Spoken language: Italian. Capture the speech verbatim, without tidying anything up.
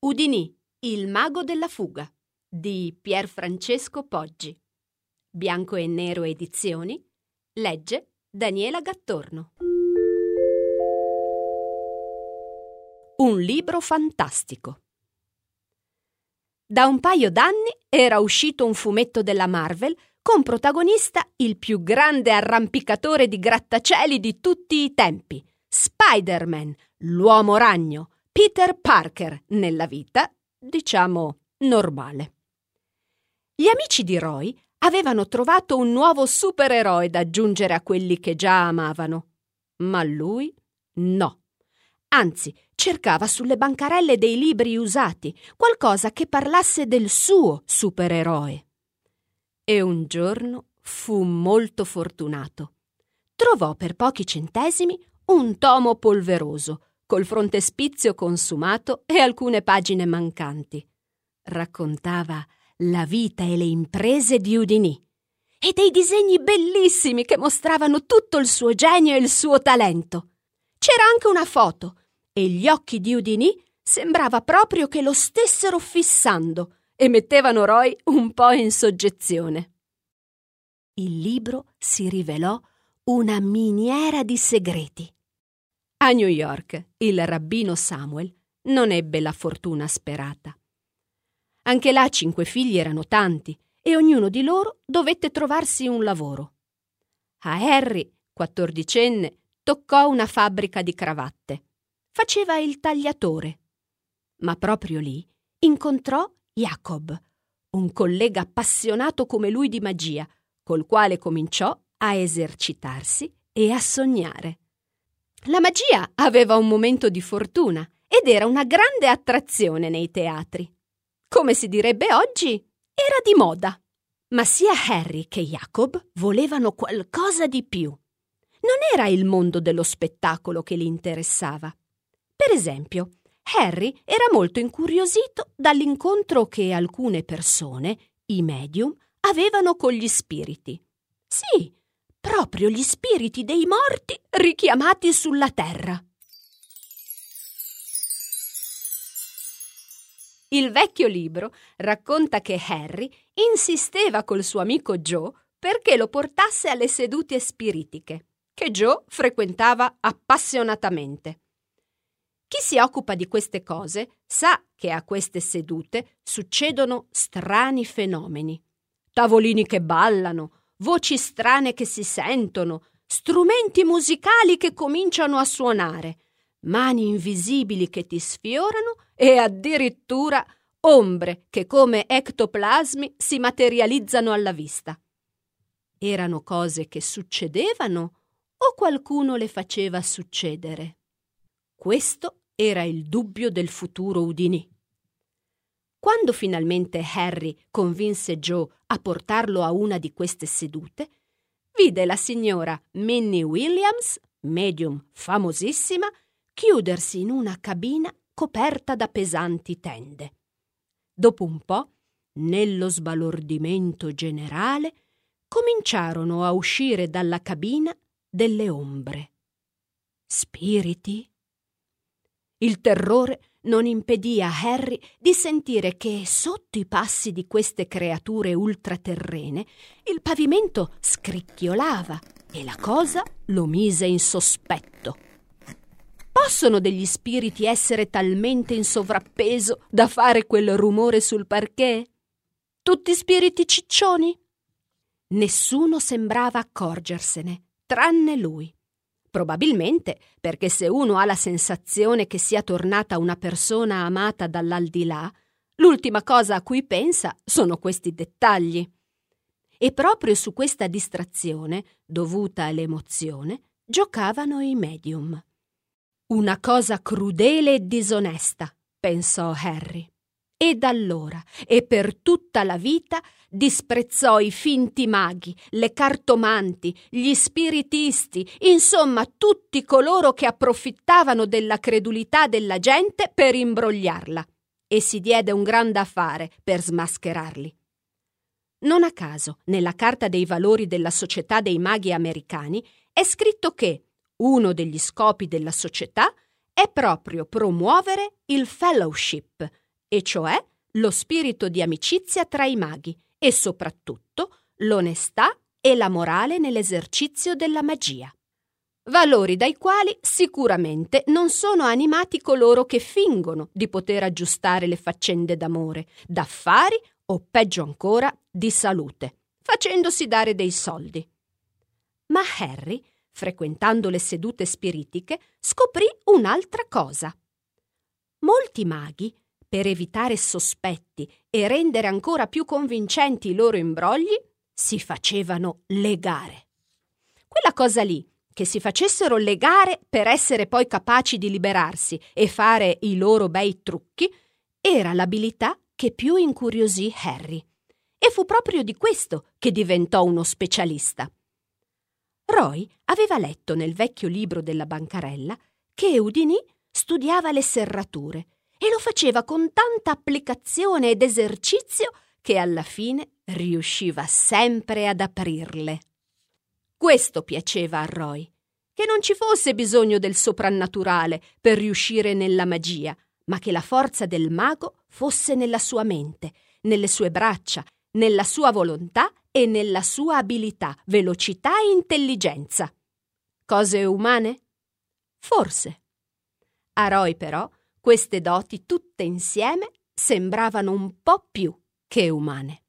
Houdini, il mago della fuga di Pier Francesco Poggi. Bianco e Nero Edizioni. Legge Daniela Gattorno. Un libro fantastico. Da un paio d'anni era uscito un fumetto della Marvel con protagonista il più grande arrampicatore di grattacieli di tutti i tempi, Spider-Man, l'uomo ragno, Peter Parker, nella vita, diciamo, normale. Gli amici di Roy avevano trovato un nuovo supereroe da aggiungere a quelli che già amavano, ma lui no. Anzi, cercava sulle bancarelle dei libri usati qualcosa che parlasse del suo supereroe. E un giorno fu molto fortunato. Trovò per pochi centesimi un tomo polveroso, col frontespizio consumato e alcune pagine mancanti. Raccontava la vita e le imprese di Houdini e dei disegni bellissimi che mostravano tutto il suo genio e il suo talento. C'era anche una foto e gli occhi di Houdini sembrava proprio che lo stessero fissando e mettevano Roy un po' in soggezione. Il libro si rivelò una miniera di segreti. A New York il rabbino Samuel non ebbe la fortuna sperata. Anche là cinque figli erano tanti e ognuno di loro dovette trovarsi un lavoro. A Harry, quattordicenne, toccò una fabbrica di cravatte. Faceva il tagliatore. Ma proprio lì incontrò Jacob, un collega appassionato come lui di magia, col quale cominciò a esercitarsi e a sognare. La magia aveva un momento di fortuna ed era una grande attrazione nei teatri. Come si direbbe oggi, era di moda. Ma sia Harry che Jacob volevano qualcosa di più. Non era il mondo dello spettacolo che li interessava. Per esempio, Harry era molto incuriosito dall'incontro che alcune persone, i medium, avevano con gli spiriti. Sì, proprio gli spiriti dei morti richiamati sulla terra. Il vecchio libro racconta che Harry insisteva col suo amico Joe perché lo portasse alle sedute spiritiche, che Joe frequentava appassionatamente. Chi si occupa di queste cose sa che a queste sedute succedono strani fenomeni. Tavolini che ballano, voci strane che si sentono, strumenti musicali che cominciano a suonare, mani invisibili che ti sfiorano e addirittura ombre che come ectoplasmi si materializzano alla vista. Erano cose che succedevano o qualcuno le faceva succedere? Questo era il dubbio del futuro Houdini. Quando finalmente Harry convinse Joe a portarlo a una di queste sedute, vide la signora Minnie Williams, medium famosissima, chiudersi in una cabina coperta da pesanti tende. Dopo un po', nello sbalordimento generale, cominciarono a uscire dalla cabina delle ombre. Spiriti? Il terrore non impedì a Harry di sentire che, sotto i passi di queste creature ultraterrene, il pavimento scricchiolava e la cosa lo mise in sospetto. Possono degli spiriti essere talmente in sovrappeso da fare quel rumore sul parquet? Tutti spiriti ciccioni? Nessuno sembrava accorgersene, tranne lui. Probabilmente perché se uno ha la sensazione che sia tornata una persona amata dall'aldilà, l'ultima cosa a cui pensa sono questi dettagli. E proprio su questa distrazione, dovuta all'emozione, giocavano i medium. Una cosa crudele e disonesta, pensò Harry. E da allora, e per tutta la vita, disprezzò i finti maghi, le cartomanti, gli spiritisti, insomma tutti coloro che approfittavano della credulità della gente per imbrogliarla, e si diede un gran da fare per smascherarli. Non a caso, nella Carta dei valori della Società dei Maghi Americani è scritto che uno degli scopi della società è proprio promuovere il fellowship, e cioè lo spirito di amicizia tra i maghi e soprattutto l'onestà e la morale nell'esercizio della magia. Valori dai quali sicuramente non sono animati coloro che fingono di poter aggiustare le faccende d'amore, d'affari o peggio ancora di salute, facendosi dare dei soldi. Ma Harry, frequentando le sedute spiritiche, scoprì un'altra cosa. Molti maghi, per evitare sospetti e rendere ancora più convincenti i loro imbrogli, si facevano legare. Quella cosa lì, che si facessero legare per essere poi capaci di liberarsi e fare i loro bei trucchi, era l'abilità che più incuriosì Harry. E fu proprio di questo che diventò uno specialista. Roy aveva letto nel vecchio libro della bancarella che Houdini studiava le serrature e lo faceva con tanta applicazione ed esercizio che alla fine riusciva sempre ad aprirle. Questo piaceva a Roy, che non ci fosse bisogno del soprannaturale per riuscire nella magia, ma che la forza del mago fosse nella sua mente, nelle sue braccia, nella sua volontà e nella sua abilità, velocità e intelligenza. Cose umane? Forse. A Roy, però, queste doti tutte insieme sembravano un po' più che umane.